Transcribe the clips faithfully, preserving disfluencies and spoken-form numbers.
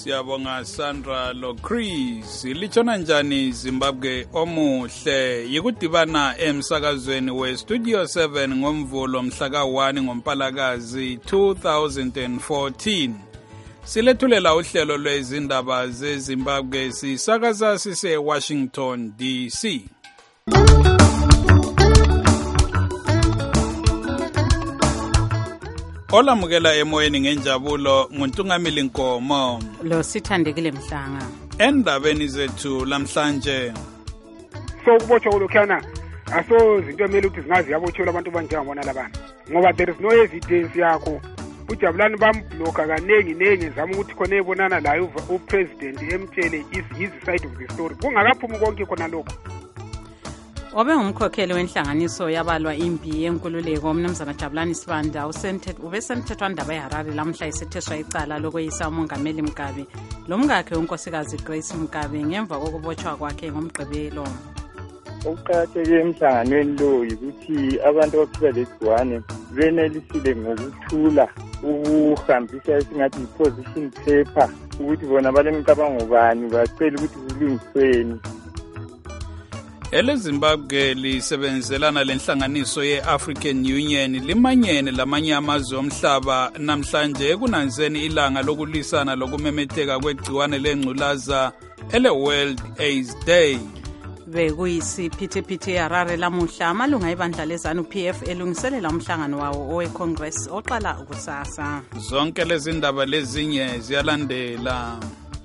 siyabonga Sandra lo Chris. Lichona njani Zimbabwe omuhle yikudibana emsakazweni we Studio seven ngomvulo mhla ka one ngoMpalakazi two thousand fourteen. Silethulela uhlelo lwezindaba zeZimbabwe sisakaza sise Washington D C. Olamukela emoyeni ngenjabulo nguNtungamili Nkomo lo Sithandekile Mhlanga. Endabeni zethu lamhlanje so kubotshwa kulokhana aso izinto emele ukuthi zingazi yabotshelwa abantu banjengabona labantu ngoba there is no evidence yakho. uJabulani bambloka kanengi nengi zama ukuthi khona ebonana la upresident emtshele is his side of the story kungakaphumi konke khona lokho. Obe ngumkhokheli wenhlanganiso yabalwa impi yenkululeko umnumzana Jabulani Sibanda usentet ubesemthethwa ndaba eHarare lamhla isetheswa icala lokweyisa umongameli Mugabe lomngakhe unkosikazi Grace Mugabe ngemva kokubotshwa kwakhe ngomgqibelo. Ukuqakatheke emhlanganweni lo ukuthi abantu abaphila legciwane benelisile ngokuthula ukuhambisa esingathi position paper ukuthi bona balemicabango bani bacela ukuthi kulungisweni. Ele Zimbabwe lisebenzelana lenhlanganiso ye-African Union limanyene lamanye amazwe omhlaba namhlanje kunanzeni ilanga lokulisana lokumemetheka kwegciwane lengculaza ele World AIDS Day. Bekuyisiphithiphithi eHarare lamuhla amalunga ebandla leZANU-P F elungiselela umhlangano wawo owe-Congress oqala ukusasa. Zonke lezi ndaba lezinye ziyalandela.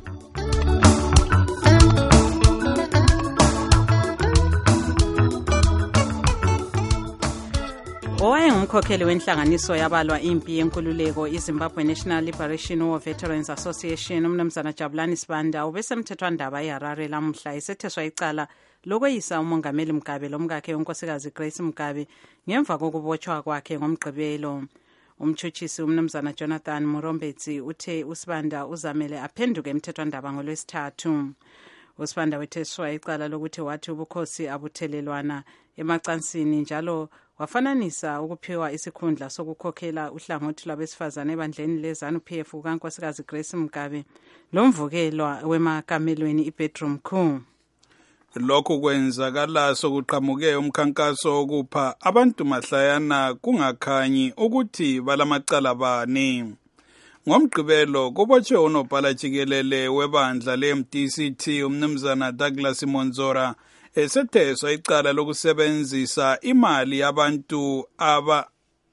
Owayengumkhokheli wenhlanganiso yabalwa impi yenkululeko iZimbabwe National Liberation War Veterans Association umnumzana Jabulani Sibanda ubesemthethwa ndaba eHarare lamhla isetheswa icala lokweyisa umongameli Mugabe lomngakhe unkosikazi Grace Mugabe ngemva kokubotshwa kwakhe ngomgqibelo. Umtshutshisi umnumzana Jonathan Murombetsi uthe uSibanda uzamele aphenduke emthethwa ndaba ngolwesithathu. uSibanda wetheswa icala lokuthi wathi ubukhosi abuthelelwana emacansini njalo wafananisa ukuphiwa isikhundla sokukhokhela uhlangothi lwabesifazane ebandleni leZANU-P F kukankosikazi Grace Mugabe lomvukelwa wemakamelweni iBedroom Coup. Lokho kwenzakala sokuqhamuke umkhankaso okupha abantu mahlayana kungakhanyi ukuthi balamacala bani. Ngomgqibelo kubotshwe unobhala jikelele webandla le-M D C T umnumzana Douglas Monzora esetheswa icala lokusebenzisa imali yabantu aba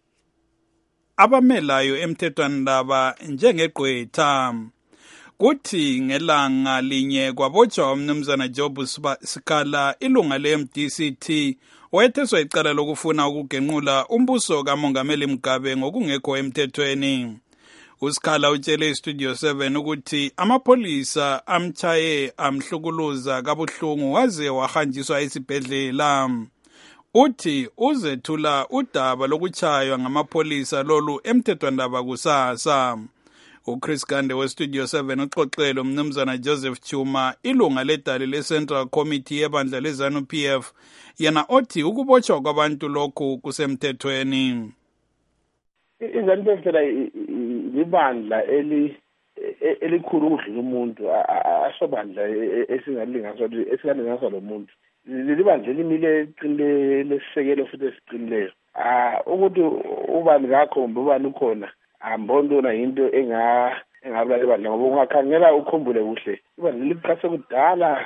abamelayo emthethwandaba njengegqwetha. Kuthi ngelanga linye kwabotshwa umnumzana Job Sikhala ilunga le-M D C T wetheswa icala lokufuna ukugenqula umbuso kamongameli Mugabe ngokungekho emthethweni. uSikhala utshele iStudio seven ukuthi amapolisa amchaye amhlukuluza kabuhlungu waze wahanjiswa esibhedlela. Uthi uzethula udaba lokuchaywa ngamapolisa lolu emthethwandaba kusasa. uChris Gande weStudio seven uxoxele umnumzana Joseph Chuma ilunga ledali leCentral Committee yebandla leZANU-P F yena othi ukubotshwa kwabantu lokhu kusemthethweni. iZANU-P F phela libandla eli elikhulu ukudlula umuntu asobandla esingalinganiswa esingalinganiswa lo muntu libandla elimile eqinile lesisekelo futhi esiqinileyo ah ukuthi ubani ngakho ubani ukhona ambondona into enga engabulala ibandla ngoba ungakhangela ukhumbule kuhle ibandla liqhase kudala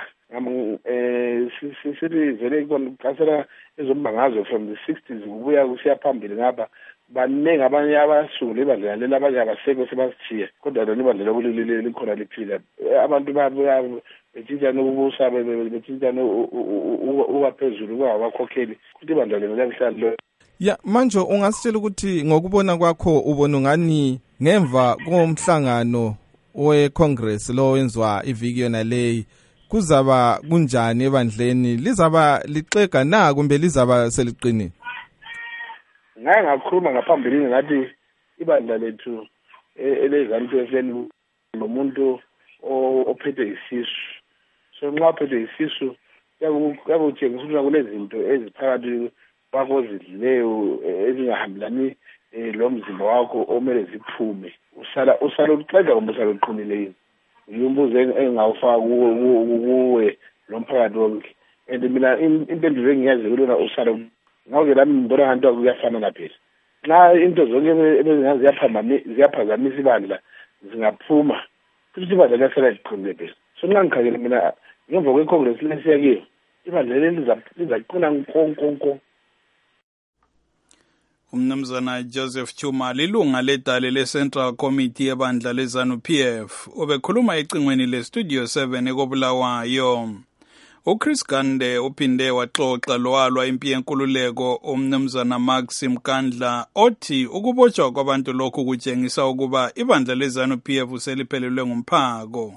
eh sithi vele kwaqasela ezombangazo from the sixties kubuya kusiya phambili ngapha baningi abanye abasungule ibandla leli abanye abaseke sebasithiya kodwa lona ibandla lokulilele likhona liphila abantu babuya betshintsha nokubusa betshintsha uwaphezulu kwabakhokheli kuthi ibandla lelo liyahlala lo. Ya manje ungasitshela ukuthi ngokubona kwakho ubona ngani ngemva komhlangano weCongress lo wenziwa iviki yona leyi kuzaba kunjani ebandleni lizaba lixega na kumbe lizaba seliqinile? Ngake ngakhuluma ngaphambili ngathi ibandla lethu eleZANU-P F nomuntu ophethe isisu so nxa ophethe isisu yakutshengisa ukuthi kunezinto eziphakathi kwakho zidlileyo ezingahambelani lo mzimba wakho omele ziphume usala usala uxega kumbe usala uqinile yini ngiyumbuze engawufaka kuwe nomphakathi wonke and mina impendulo engiyazi kulona usala ngawuke lami ngibona nganto kuyafana naphela nxa into zonke ebezingazi ziyaphazamisa ibandla zingaphuma futhi ibandla liyasala liqinile phela so nxa ngikhangele mina ngemva kwecongress lesiya kiyo ibandla leli lizaqina nkonkonko. Umnumzana Joseph Chuma lilunga ledale le-Central Committee ebandla le-ZANU-P F ubekhuluma ecingweni le-Studio seven ekobulawayo. uChris Gande uphinde waxoxa lowalwa impi yenkululeko umnumzana Maxim Kandla othi ukubotshwa kwabantu lokhu kutshengisa ukuba ibandla le-ZANU-P F seliphelelwe ngumphako.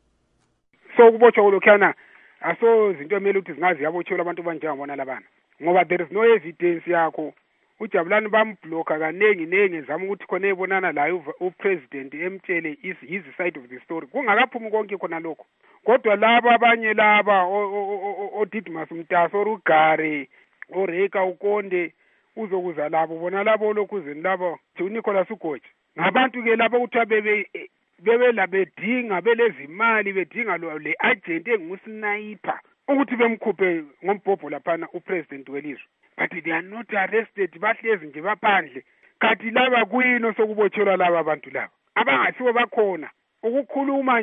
So ukubotshwa kolokhana aso zinto emele ukuthi zingazi yabotshelwa abantu banjengabona labana ngoba there is no evidence yakho. uJabulani bambloka kaningi ningi zama ukuthi khona ebonana la upresident emtshele is his side of the story kungakaphumi konke khona lokho kodwa laba abanye laba oDidmus Mtaso oRugare oReka uKonde uzokuza labo bona labo lokuzeni labo uNicholas Ugoja ngabantu ke labo ukuthi bebe bebe labedinga belezimali bedinga le agent engusniper ukuthi bemkhuphe ngombhobho laphana upresident welizwe but they are not arrested bahlezi nje baphandle kanti laba kuyino sokubotshelwa laba abantu laba abangasiwe bakhona ukukhuluma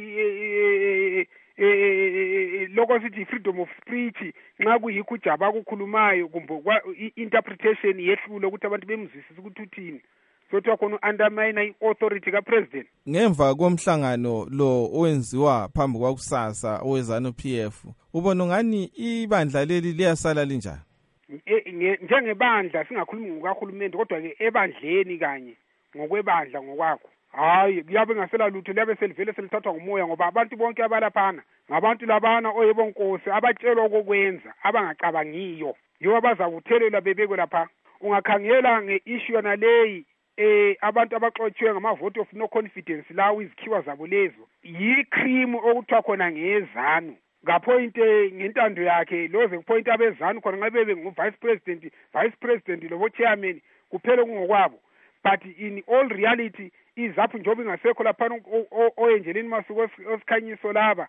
nje lokho sithi freedom of speech nxa kuyikho uJaba ukukhulumayo kumbe interpretation yehlule ukuthi abantu bemzwisise ukuthi uthini sothi khona undermine i-authority ka-president. Ngemva komhlangano lo owenziwa phambi kwakusasa owe-ZANU-P F ubona ngani ibandla leli liyasala linjani? Njengebandla singakhulumi ngokahulumende kodwa ke ebandleni kanye ngokwebandla ngokwakho hayi kuyabe ngasela lutho liyabe selivele selithathwa ngumoya ngoba abantu bonke abalaphana ngabantu labana oyebonkosi abatshelwa kokwenza abangacabangiyo yibo abazakuthelela bebekwe lapha. Ungakhangela nge-issue yona leyi eh abantu abaxotshiwe ngamavote of no confidence lawo izikhiwa zabo lezo yi-cream okuthiwa khona ngezanu ngaphoint ngentando yakhe loze kupoint abezanu khona ngabe bengu-vice president vice president lobo chairman kuphela kungokwabo but in all reality izaphu njengoba ingasekho laphana oyenjeleni masuku osikhanyiso laba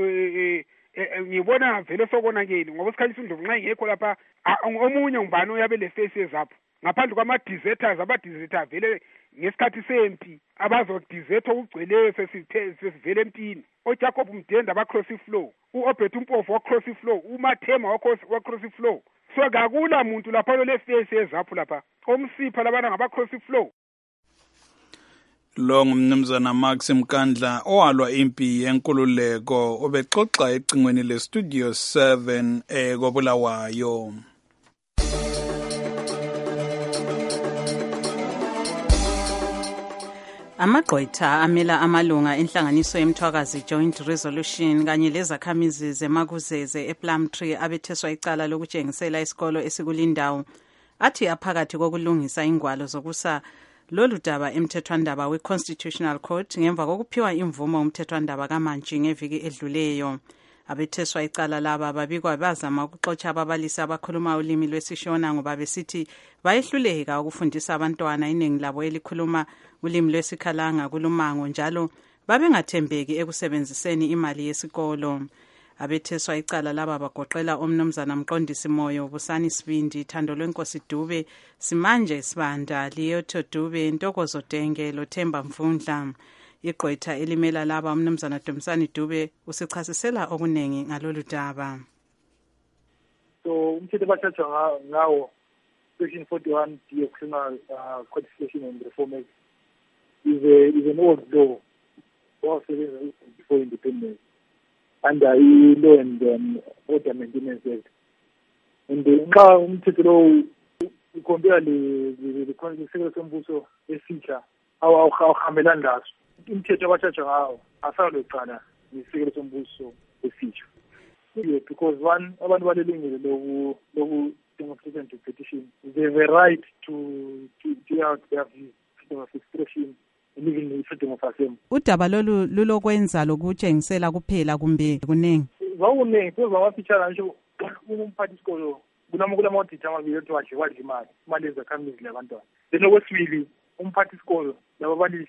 ngibona vele sokonakeli ngoba usikhanyiso indlovu nxa ingekho lapha omunye ngubani oyabe le-face ezapho ngaphandle kwama-deserters aba-deserter vele ngesikhathi sempi abazodizetha okugcweleyo sesivele empini oJacob Mdenda abacross flow uObert Mpofu wacross flow uMathema wacross flow so kakula muntu lapha le-face ezapho lapha omsipha labana ngabacross flow. Lo ngumnumzana Maxim Kandla owalwa impi yenkululeko obexoxa ecingweni le-Studio seven ekobulawayo. Amagqwetha amela amalunga enhlanganiso yemthwakazi Joint Resolution kanye lezakhamizi zeMakuzeze ePlumtree abetheswa icala lokutshengisela isikolo esikulindawo athi aphakathi kokulungisa ingwalo zokusa lolu daba emthethwandaba we-Constitutional Court ngemva kokuphiwa imvumo umthethwandaba kaMantshi ngeviki edluleyo. Abetheswa icala laba babikwa bazama ukuxotsha ababalisi abakhuluma ulimi lwesishona ngoba besithi bayehluleka ukufundisa abantwana iningi labo elikhuluma ulimi lwesikhalanga kulumango njalo babengathembeki ekusebenziseni imali yesikolo. Abetheswa icala laba bagoqela omnumzana Mqondisi Moyo, Busani Sibindi, Thando Lwenkosi Dube, Simanje Sibanda, Liyoto Dube, Ntokozo Denge, Lothemba Mvundla. Igqwetha elimela laba umnumzana Dumisani Dube usichasisela okunengi ngalolu daba. So umthetho abathathwa ngawo section forty-one D of Criminal uh, Codification and Reform Act is a is an old law owasebenza before independence under i-Law and um, Order Maintenance Act. And nxa umthetho lo ukompare le-Sekelo sombuso esitsha awuhambelani laso umthetho abathathwa ngawo asalocala ngesikelo sombuso esitsha because one abantu balelungelo loku loku demonstration to petition they have a right to to to out their views, freedom of expression and even freedom of assembly. Udaba lolu lulokwenza lokutshengisela kuphela kumbe kunengi zawunengi kuza wafitshana nje umphathi isikolo kunama kulamawadithi amabili ethi wadle wadla imali imali ezakhamizi labantwana then okwesibili umphathi isikolo lababalisi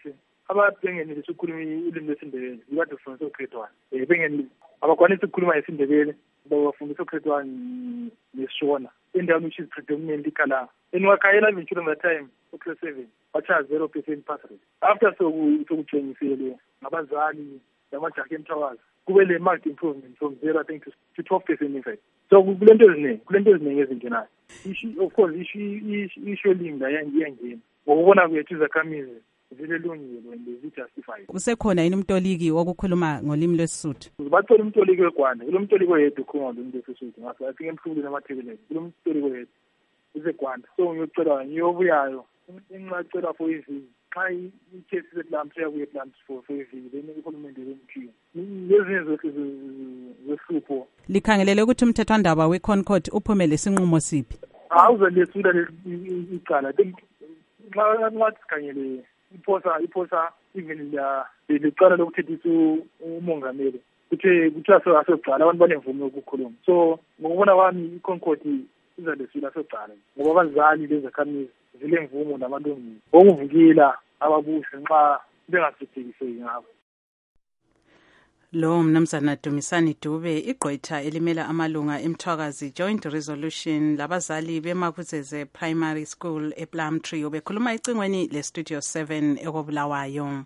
ababengenelisi ukukhuluma ulimi lwesiNdebele yibade kufundisa ugrade one. Eh bengeni abakwanisa ukukhuluma isiNdebele bafundisa ugrade one nesishona. Endaweni which is predominantly kala. Enwakhayela even children that time class seven bacha zero percent pass rate. After so sokutshengisele ngabazali lamajacket towers kube le marked improvement from zero I think to twelve percent in fact. So kulento eziningi kulento eziningi ezingenayo. Issue of course issue issue linga yangiyangena. Ngokubona kwethu izakhamizi zilelungile and zijustified. Usekhona yini umtoliki wokukhuluma ngolimi lwesiSuthu? Bathola umtoliki weGwanda, kulo mtoliki oyedwa ukhuluma ngolimi lwesiSuthu. Ngakho afike emhlubeni namathebeleni. Kulo mtoliki oyedwa useGwanda. So ngiyocela ngiyobuyayo incacela for iviki. Xa i-case seplants yabuye plants for for iviki then uhulumende wemkhiye. Lezinye zonke zehlupho. Likhangelele ukuthi umthethwandaba weConcord uphume lesinqumo siphi? Awuzalethula icala. Nxa ngathi sikhangele iphosa iphosa even la lecala lokuthethisa umongameli kuthe kuthiwa asogcala abantu banemvume yokukhuluma. So ngokubona kwami iConcord izalethula asogcala ngoba abazali lezakhamizi zilemvumo namalungelo okuvukela ababusi nxa bengasithekiseki ngabo. Lo mnumzana Dumisani Dube igqwetha elimela amalunga emthwakazi Joint Resolution labazali beMakuzeze Primary School ePlumtree obekhuluma icingweni le Studio seven ekobulawayo.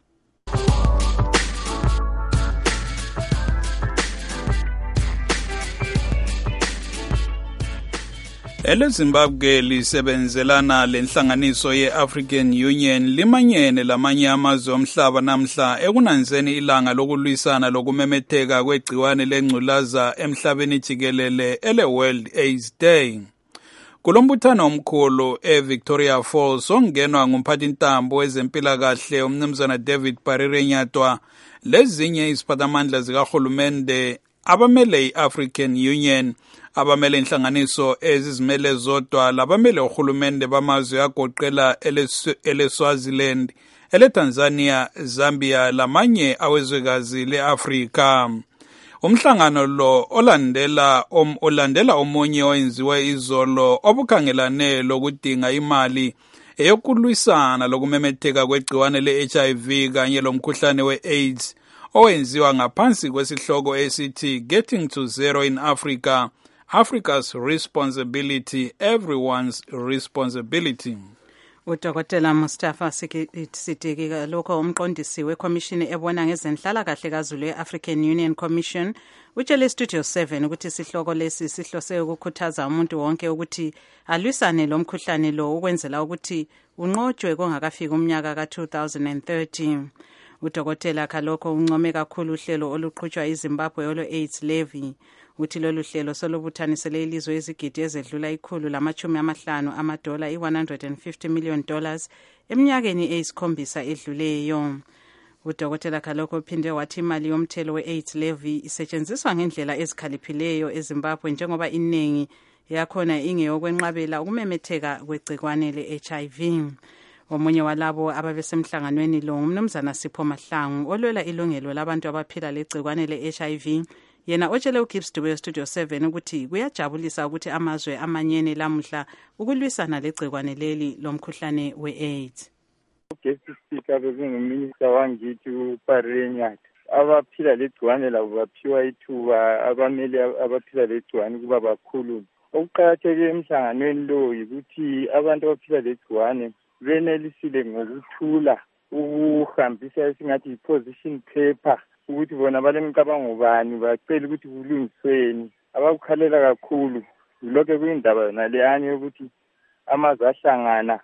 EleZimbabwe lisebenzelana lenhlanganiso ye-African Union limanyene lamanye amazwe omhlaba namhla ekunanzeni ilanga lokulwisana lokumemetheka kwegciwane lengculaza emhlabeni jikelele ele World AIDS Day. Kulombuthano omkhulu eVictoria Falls ongenwa ngumphathintambo wezempilakahle umnumzana David Parire Nyatwa lezinye iziphathamandla zikahulumende abamele i-African Union abamele inhlanganiso ezizimele zodwa labamele uhulumende bamazwe agoqela eleSwaziland, eleTanzania, Zambia lamanye awezwekazi leAfrika. Umhlangano lo olandela om olandela omunye owenziwe izolo obukhangelane lokudinga imali eyokulwisana lokumemetheka kwegciwane le-H I V kanye lomkhuhlane we-AIDS owenziwa ngaphansi kwesihloko esithi Getting to Zero in Africa, Africa's Responsibility, Everyone's Responsibility. Udokotela Mustafa Siddiqui lokho umqondisi wekhomishini ebona ngezenhlalakahle kaZulu ye-African Union Commission utshele Studio seven ukuthi sihloko lesi sihlose ukukhuthaza umuntu wonke ukuthi alwisane lo mkhuhlane lo ukwenzela ukuthi unqotshwe kongakafika umnyaka ka two thousand thirty. Udokotela Khalokho uncome kakhulu uhlelo oluqhutshwa iZimbabwe olo-AIDS levy uthi lolu hlelo solubuthanisele ilizwe izigidi ezedlula ikhulu lamachumi amahlanu amadola i-one hundred fifty million dollars eminyakeni eyisikhombisa edluleyo. Udokotela Khalokho uphinde wathi imali yomthelo we-AIDS levy isetshenziswa ngendlela ezikhaliphileyo eZimbabwe njengoba iningi yakhona ingeyokwenqabela ukumemetheka kwegcikwane le-H I V. Omunye walabo ababesemhlanganweni lo umnumzana Sipho Mahlangu olwela ilungelo labantu abaphila legcikwane le-H I V yena otshele uGibbs Dube Studio seven ukuthi kuyajabulisa ukuthi amazwe amanyene lamuhla ukulwisana legcikwane leli lomkhuhlane we-AIDS. Guest speaker bekunguminister wangithi uParire Nyatwa abaphila legcikwane labo baphiwa ithuba abamele abaphila legcikwane kuba bakhulume. Okuqakatheke emhlanganweni lo yikuthi abantu abaphila legcikwane benelisile ngokuthula ukuhambisa esingathi i-position paper ukuthi bona balemicabango bani bacela ukuthi kulungisweni. Abakukhalela kakhulu lokho kuyindaba yona leyani yokuthi amazwe ahlangana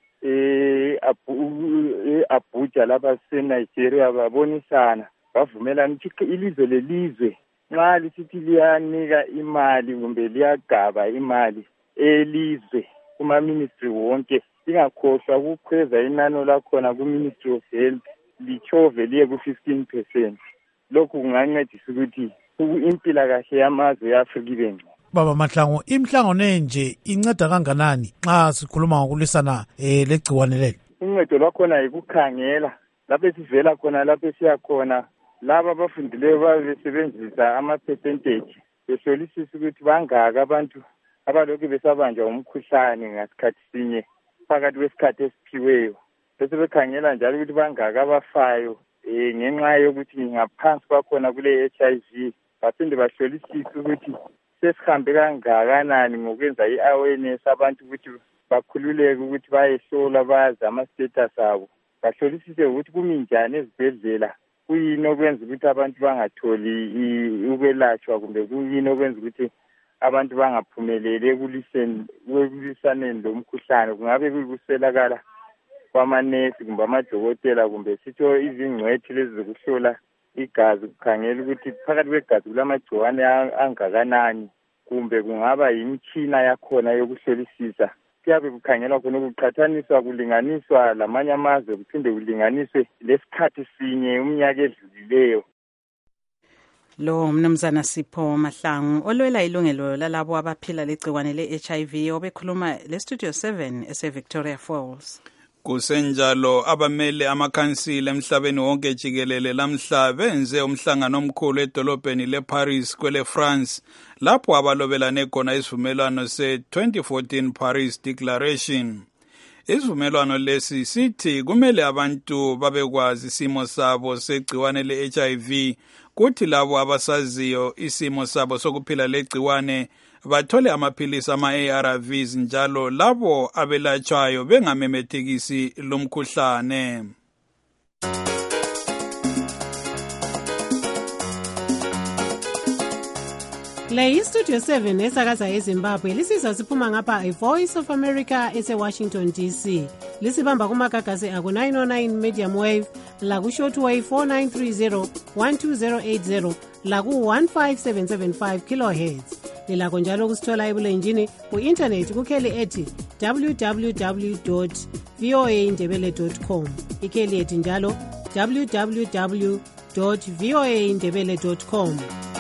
e-Abuja lapha seNigeria babonisana bavumelana ukuthi ilizwe lelizwe nxa lisithi liyanika imali kumbe liyagaba imali elizwe kuma-ministry wonke lingakhohlwa ukukhweza inani lakhona ku-Ministry of Health lichove liye ku-fifteen percent. Lokhu kungancedisa ukuthi impilakahle yamazwe e-Afrika ibe ngcono. Baba Mahlangu, imhlangano enje inceda kanganani nxa sikhuluma ngokulwisana eh legciwane leli? Uncedo lwakhona yikukhangela lapho sivela khona lapho siya khona laba abafundileyo babesebenzisa ama-percentage behlolisisa ukuthi bangaka abantu abalokhu besabanjwa umkhuhlane ngasikhathi sinye phakathi kwesikhathi esiphiweyo bese bekhangela njalo ukuthi bangaka abafayo eh ngenxa yokuthi ngaphansi kwakhona kule H I V baphinde bahlolisise ukuthi sesihambe kangakanani ngokwenza i-awareness abantu ukuthi bakhululeke ukuthi bayehlola bazi ama-status abo bahlolisise ukuthi kumi njani ezibhedlela kuyini okwenza ukuthi abantu bangatholi ukwelatshwa kumbe kuyini okwenza ukuthi abantu bangaphumeleli ekulisaneni lo mkhuhlane kungabe kuyikuswelakala kwamanesi kumbe amadokotela kumbe sitho izingcwethi lezi zokuhlola igazi kukhangela ukuthi phakathi kwegazi kulamagciwane angakanani kumbe kungaba yimitshina yakhona yokuhlolisisa kuyabe kukhangelwa khona ukuqhathaniswa kulinganiswa lamanye amazwe kuphinde kulinganiswe lesikhathi sinye umnyaka edlulileyo. Lo mnumzana Sipho Mahlangu olwela ilungelo lalabo abaphila legciwane le-H I V obekhuluma le-Studio seven ese-Victoria Falls. Kusenjalo abamele amakhansila emhlabeni wonke jikelele lamhla benze umhlangano omkhulu edolobheni leParis kwele France lapho abalobelane khona isivumelwano se-twenty fourteen Paris Declaration. Isivumelwano lesi sithi kumele abantu babekwazi isimo sabo segciwane le-H I V kuthi labo abasaziyo isimo sabo sokuphila legciwane bathole amaphilisi ama-A R Vs njalo labo abelatshwayo bengamemethekisi lomkhuhlane. Le iStudio seven esakaza eZimbabwe lisizwa siphuma ngapha iVoice of America ese-Washington D C. Lisibamba kumagagasi aku nine oh nine medium wave, laku shortwave four nine three zero, one two zero eight zero, laku one five seven seven five kilohertz. Lilakho njalo kusithola ebulenjini ku-internet kukheli ethi w w w dot v o a ndebele dot com. Ikheli ethi njalo w w w dot v o a ndebele dot com.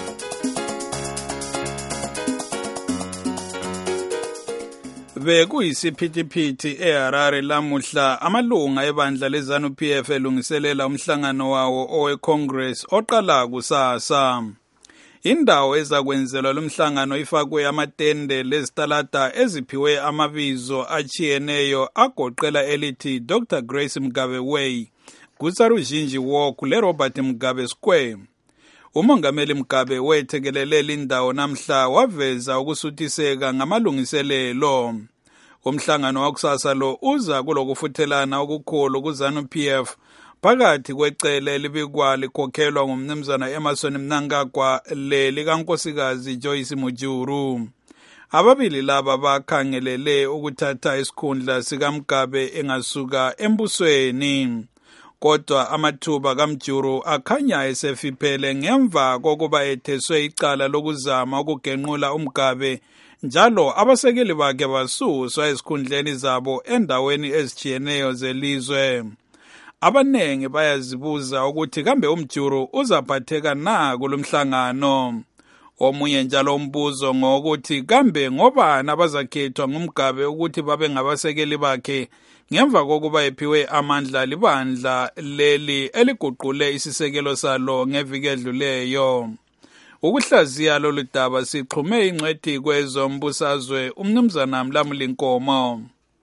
Bekuyisiphithiphithi eHarare lamuhla amalunga ebandla leZANU P F elungiselela umhlangano wawo owe-Congress oqala kusasa. Indawo ezakwenzelwa lumhlangano ifakwe amatende lezitalada eziphiwe amabizo achiyeneyo agoqela elithi Doctor Grace Mugabe Way, Gusarujinji Walk leRobert Mugabe Square. Umongameli Mugabe wethekelele indawo namhla waveza ukusuthiseka ngamalungiselelo. Umhlangano wakusasa lo uza kulokufuthelana okukhulu kuZANU P F phakathi kwecele libikwa likhokhelwa ngumnumzana Emerson Mnangagwa leli kaNkosikazi Joyce Mujuru. Ababili laba bakhangelele ukuthatha isikhundla sikaMugabe engasuka embusweni. Kodwa amathuba kaMjuru akhanya esefiphele ngemva kokuba etheswe icala lokuzama ukugenqula uMugabe njalo abasekeli bakhe basuswa esikhundleni zabo endaweni ezijiyeneyo zelizwe. Abanengi bayazibuza ukuthi kambe uMjuru uzaphatheka na kulomhlangano. Omunye njalo umbuzo ngokuthi kambe ngobani abazakhethwa nguMugabe ukuthi babe ngabasekeli bakhe ngemva kokuba ephiwe amandla libandla leli eliguqule isisekelo salo ngeviki edluleyo. Ukuhlaziya lolu daba sixhume ingcwethi kwezombusazwe umnumzana Mlamuli Nkomo.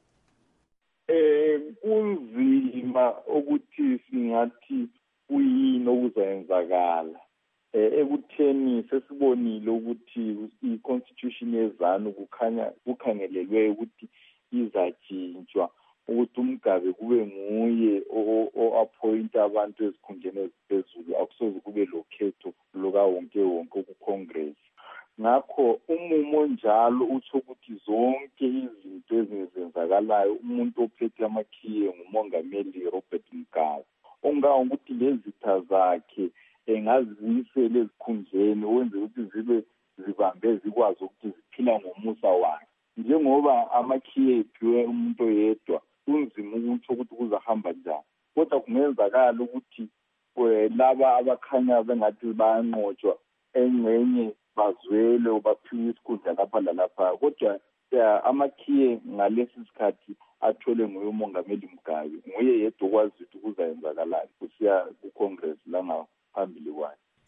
Eh kunzima ukuthi singathi kuyini okuzayenzakala. Eh ekutheni sesibonile ukuthi iconstitution yeZANU kukhanya kukhangelelwe ukuthi izajintshwa ukuthi uMugabe kube nguye o-appointa abantu ezikhundleni eziphezulu akusoze kube lokhetho lukawonke wonke ku-Congress. Ngakho umumo njalo utsho ukuthi zonke izinto ezenzakalayo umuntu ophethe amakhiye ngumongameli Robert Mugabe. Ongawo ukuthi lezitha zakhe engazisele ezikhundleni wenze ukuthi zibe zibambe zikwazi ukuthi ziphila ngomusa wakhe. Njengoba amakhiye ephiwe umuntu oyedwa kunzima ukuthi ukuthi kuzahamba njani. Kodwa kungenzakala ukuthi laba abakhanya bengathi bayanqotshwa engcenye bazwele baphiwe isikhundla lapha lalapha. Kodwa amakhiye ngalesi sikhathi athole nguye umongameli Mugabe. Nguye yedwa okwazi ukuthi kuzayenzakalani kusiya ku-Congress langaphambili kwakhe.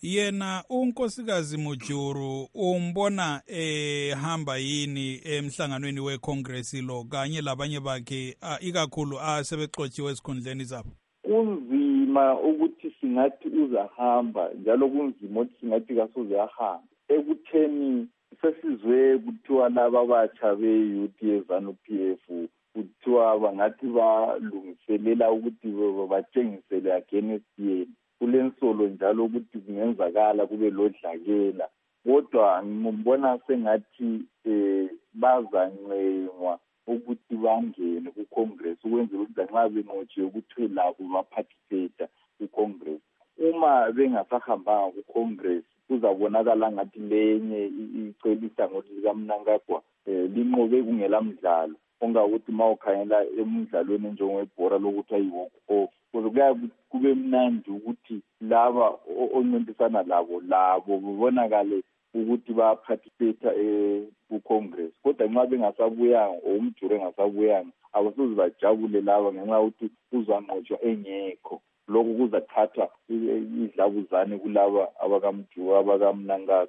yena unkosikazi Mujuru umbona ehamba yini emhlanganweni weCongress lo kanye labanye bakhe ikakhulu asebexotshiwe esikhundleni zabo? Kunzima ukuthi singathi uzahamba njalo kunzima ukuthi singathi kasoze ahamba ekutheni sesizwe kuthiwa laba batsha be-U D ye-ZANU P F kuthiwa bangathi balungiselela ukuthi batshengisele against yena. Kulensolo njalo ukuthi kungenzakala kube lodlakela kodwa ngimbona sengathi eh bazancengwa ukuthi bangene kuCongress ukwenzela ukuthi nxa benqotshiwe ukuthi labo baparticipate kuCongress. Uma bengasahambanga kuCongress kuzabonakala ngathi lenye icelisa ngokuthi likaMnangagwa linqobe kungela mdlalo ongakuthi mawukhangela emidlalweni njengewebhora lokuthi ayi-walk off kuzokuya kube mnandi ukuthi laba oncintisana labo labo bebonakale ukuthi baparticipate ku-Congress kodwa nxa bengasabuyanga or umjuri engasabuyanga abasoze bajabule laba ngenxa yokuthi uzanqotshwa engekho. Lokhu kuzathatha idlabuzane kulaba abakamjuri abakaMnangagwa.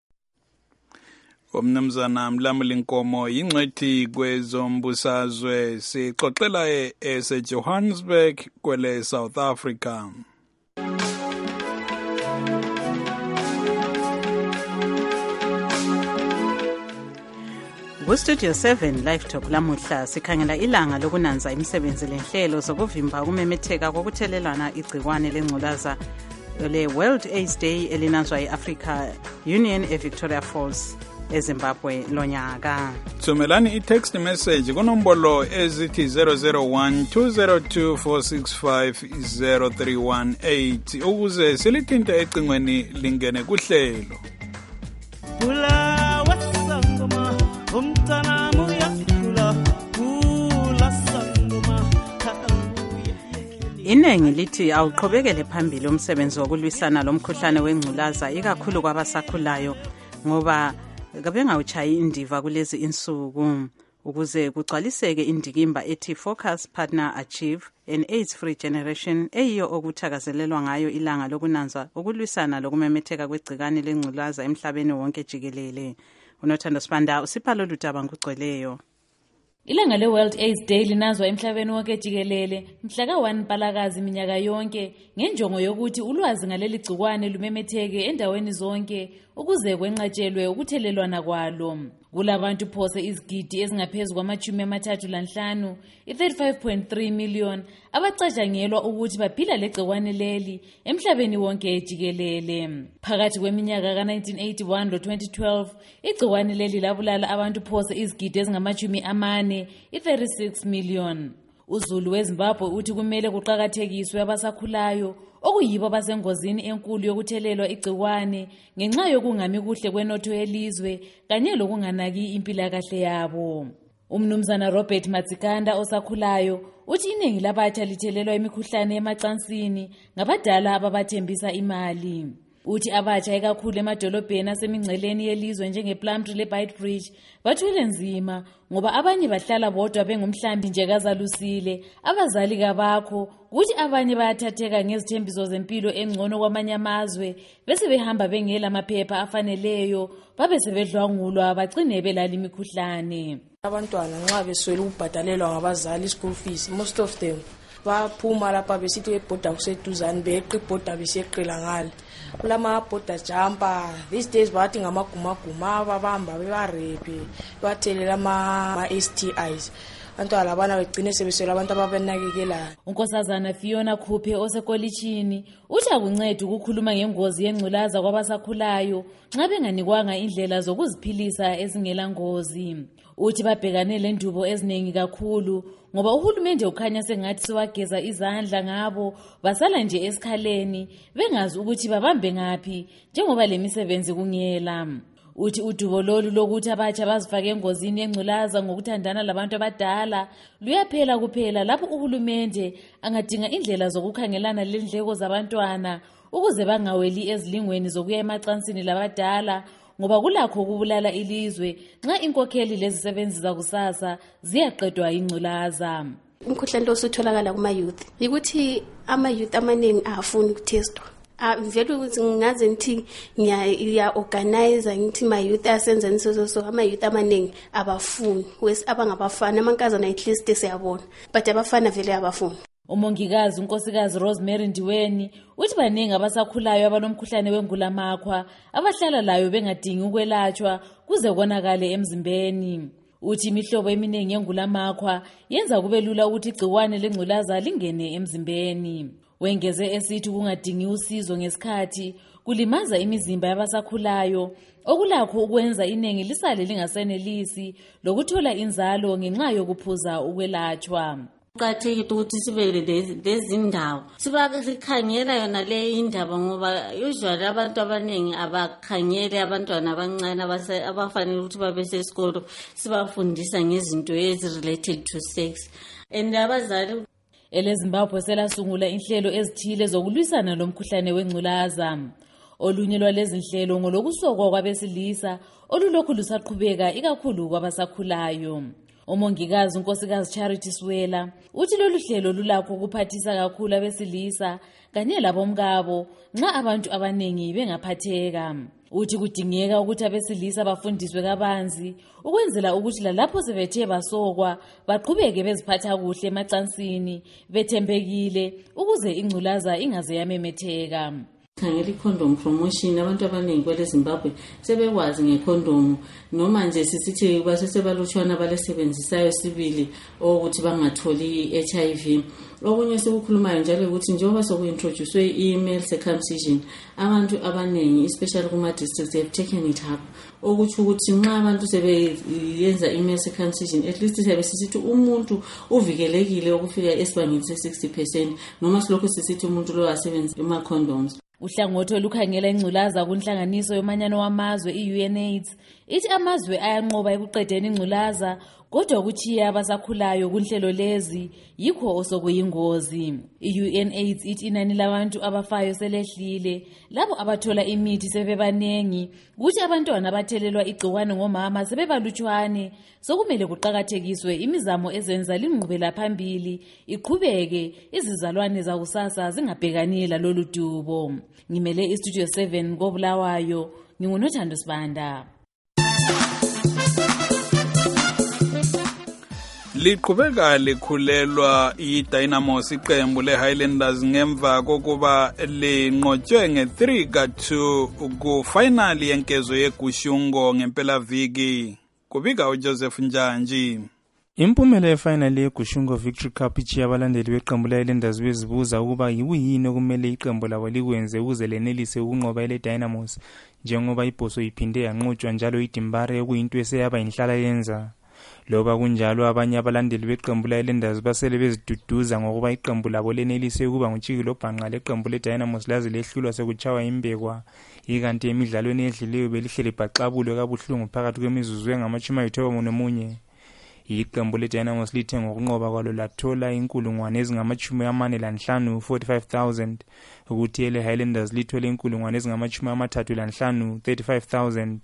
Umnumzana Mlamuli Nkomo yingcwethi kwezombusazwe sixoxela eseJohannesburg kwele South Africa. Ku-Studio seven Live Talk lamuhla sikhangela ilanga lokunanza imisebenzi lenhlelo zokuvimba ukumemetheka kokuthelelana igciwane lengculaza le-World AIDS Day elinanzwa e-Africa Union eVictoria Falls eZimbabwe lonyaka. Thumelani i-text message kunombolo ezithi zero zero one two zero two four six five zero three one eight ukuze silithinte ecingweni lingene kuhlelo. Kula wasangoma umtana muyakula kula sangoma. Inengi lithi awuqhubekele phambili umsebenzi wokulwisana lomkhuhlane wengculaza ikakhulu kwabasakhulayo ngoba kabengawuchayi indiva kulezi insuku ukuze kugcwaliseke indikimba ethi Focus Partner Achieve an AIDS Free Generation eyiyo okuthakazelelwa ngayo ilanga lokunanza ukulwisana lokumemetheka kwegcikane lengculaza emhlabeni wonke jikelele. Unothando Sibanda usipha lolu daba ngokugcweleyo. Ilanga le-World AIDS Day linazwa emhlabeni wonke jikelele mhla ka one Mpalakazi minyaka yonke ngenjongo yokuthi ulwazi ngaleli gcikwane lumemetheke endaweni zonke ukuze kwenqatshelwe ukuthelelwana kwalo. Kulabantu phose izigidi ezingaphezu kwamachumi amathathu lanhlanu i-thirty-five point three million abacatshangelwa ukuthi baphila legcikwane leli emhlabeni wonke jikelele. Phakathi kweminyaka ka nineteen eighty-one lo twenty twelve igcikwane leli labulala abantu phose izigidi ezingamachumi amane i-thirty-six million. uZulu weZimbabwe uthi kumele kuqhakathekiswe abasakhulayo okuyibo abasengozini enkulu yokuthelelwa igcikwane ngenxa yokungami kuhle kwenotho yelizwe kanye lokunganaki impilakahle yabo. Umnumzana Robert Matsikanda osakhulayo uthi iningi labatsha lithelelwa imikhuhlane emacansini ngabadala ababathembisa imali. Uthi abatsha ekakhulu emadolobheni asemingceleni yelizwe njengePlumtree leBeitbridge bathwele nzima ngoba abanye bahlala bodwa bengumhlambi nje kazalusile abazali kabakho kuthi abanye bayathatheka ngezithembiso zempilo engcono kwamanye amazwe bese behamba bengela amaphepha afaneleyo babe sebedlwangulwa bagcine belala imikhuhlane. Abantwana nxa beswele ukubhadalelwa ngabazali school fees most of them baphuma lapha besithi ebhoda kuseduzane beqe ibhoda beseqela ngale kulama border jumper these days bathi ngamagumaguma ababamba bebarepe bathelela ama S T Is antwana labana begcine sebesela abantu ababenakekelayo. Unkosazana Fiona Khuphe osekolitshini uthi akuncede ukukhuluma ngengozi yengculaza kwabasakhulayo nxa benganikwanga indlela zokuziphilisa ezingela ngozi. Uthi babhekane lendubo eziningi kakhulu ngoba uhulumende ukhanya sengathi siwageza izandla ngabo basala nje esikhaleni bengazi ukuthi babambe ngapi njengoba lemisebenzi kungela. Uthi udubo lolu lokuthi abatsha bazifake engozini yengculaza ngokuthandana labantu abadala luyaphela kuphela lapho uhulumende angadinga indlela zokukhangelana lendleko zabantwana ukuze bangaweli ezilingweni zokuya emacansini labadala ngoba kulakho ukubulala ilizwe nxa inkokheli lezisebenzi zakusasa ziyaqedwa ingculaza. Umkhuhlane lo usutholakala kuma youth ukuthi ama youth amaningi afuni ukutestwa vele ukuthi ngaze ngithi ngiya organize ngithi my youth asenze so so ama youth amaningi abafuni wes abangabafana amankazana at least siyabona but abafana vele abafuni. Umongikazi unkosikazi Rosemary Ndiweni uthi baningi abasakhulayo abanomkhuhlane wengulamakhwa abahlala layo bengadingi ukwelatshwa kuze konakale emzimbeni. Uthi imihlobo eminingi yengulamakhwa yenza kube lula ukuthi igciwane lengculaza lingene emzimbeni. Wengeze esithi kungadingi usizo ngesikhathi kulimaza imizimba yabasakhulayo okulakho ukwenza iningi lisale lingasenelisi lokuthola inzalo ngenxa yokuphuza ukwelatshwa. Kuqakathekile ukuthi sibe lezi ndawo sibakhangela yona le indaba ngoba usually abantu abaningi abakhangele abantwana abancane abafanele ukuthi babe sesikolo sibafundisa ngezinto ezi related to sex and abazali eleZimbabwe selasungula inhlelo ezithile zokulwisana lomkhuhlane wengculaza. Olunye lwalezi nhlelo ngolokusokwa kwabesilisa olulokhu lusaqhubeka ikakhulu kwabasakhulayo. Umongikazi unkosikazi Charity Swela uthi lolu hlelo lulakho ukuphathisa kakhulu abesilisa kanye labomkabo nxa abantu abaningi bengaphatheka. Uthi kudingeka ukuthi abesilisa bafundiswe kabanzi ukwenzela ukuthi lalapho sebethe basokwa baqhubeke beziphatha kuhle emacansini bethembekile ukuze ingculaza ingaze yamemetheka. Khangela i-condom promotion abantu abaningi kwele Zimbabwe sebekwazi nge-condom noma nje sisithi basesebalutshwana balesebenzisayo sibili ukuthi bangatholi i-H I V. Okunye sikukhulumayo njalo ukuthi njengoba sokuintroduce i-male circumcision abantu abaningi especially kuma districts have taken it up ukuthi ukuthi nxa abantu sebeyenza i-male circumcision at least sebe sisithi umuntu uvikelekile ukufika esibangeni se-sixty percent noma silokho sisithi umuntu lo asebenza ama-condoms. Uhlangothi olukhangela ingculaza kunhlanganiso yomanyano wamazwe i-U N AIDS ithi amazwe ayanqoba ekuqedeni ingculaza kodwa ukuthiya abasakhulayo kunhlelo lezi yikho osokuyingozi. I-U N AIDS ithi inani labantu abafayo selehlile labo abathola imithi sebebanengi kuthi abantwana abathelelwa igciwane ngomama sebebalutshwane sokumele kuqakathekiswe imizamo ezenza linqubela phambili iqhubeke izizalwane zakusasa zingabhekani lalolu dubo. Ngimele iStudio seven koBulawayo nginguNothando Sibanda. Liqhubeka likhulelwa iDynamos iqembu leHighlanders ngemva kokuba linqotshwe nge-three ka two ku-final yenkezo yeGushungo ngempela-viki. Kubika uJoseph Njanji. Impumela yefinal yeGushungo Victory Cup ichiya abalandeli beqembu leHighlanders bezibuza ukuba yikuyini okumele iqembu labo likwenze ukuze lenelise ukunqoba leDynamos njengoba ibhoso iphinde yanqotshwa njalo iDimbare okuyinto eseyaba inhlala yenza. Loba kunjalo abanye abalandeli beqembu leHighlanders basele beziduduza ngokuba iqembu labo lenelise ukuba nguchiki lobhanqa leqembu leDynamos laze lehlulwa sekuchawa imbekwa ikanti emidlalweni edlileyo belihleli bhaxabulwe kabuhlungu phakathi kwemizuzu engamashumi ayithoba nomunye. Iqembu leDynamos lithe ngokunqoba kwalo lathola inkulungwane ezingamashumi amane lanhlanu forty-five thousand ukuthi ele Highlanders lithole inkulungwane ezingamashumi amathathu lanhlanu thirty-five thousand.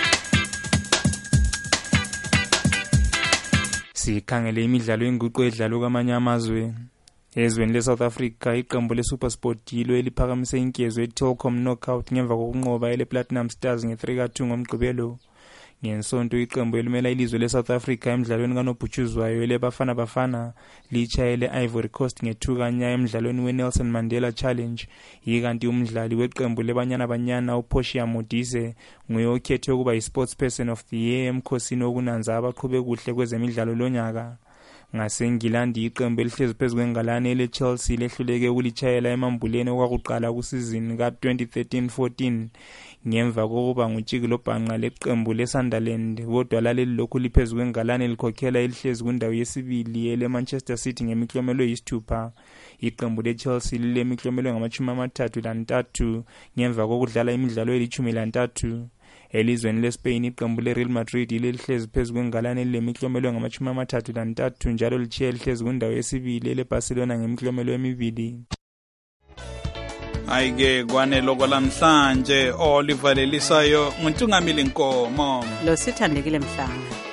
Sikhangele imidlalo yenguqu edlalwa kwamanye amazwe. Ezweni leSouth Africa iqembu leSuperSport yilo eliphakamise inkezo eTelkom Knockout ngemva kokunqoba elePlatinum Stars nge-three ka two ngomgqibelo. Ngensonto iqembu elimela ilizwe leSouth Africa emidlalweni kaNobhutshuzwayo elebafana bafana lichayele Ivory Coast nge-two kanya emidlalweni weNelson Mandela Challenge. Yikanti umdlali weqembu lebanyana banyana uPortia Modise nguye okhethwe ukuba iSports Person of the Year emkhosini okunanza abaqhube kuhle kwezemidlalo lonyaka. NgaseNgilandi iqembu elihlezi phezu kwengalane leChelsea lehluleke ukulichayela emambuleni okwakuqala kusizini ka twenty thirteen fourteen ngemva kokuba nguchiki lobhanqa leqembu leSunderland kodwa laleli lokhu liphezulu kwengalane likhokhela elihlezi kundawo yesibili eleManchester City ngemiklomelo eyisithupha. Iqembu leChelsea lilemiklomelo ngamashumi amathathu lantathu ngemva kokudlala imidlalo elithumi lantathu. Elizweni leSpain iqembu leReal Madrid lelihlezi phezulu kwengalane lemiklomelo ngamashumi amathathu lantathu njalo lichiya lihlezi kundawo yesibili eleBarcelona ngemiklomelo emibili. Ayike kwanelo kwalamhlanje Oliver lelisayo nguntungamili Nkomo lo sithandekile mhlanga.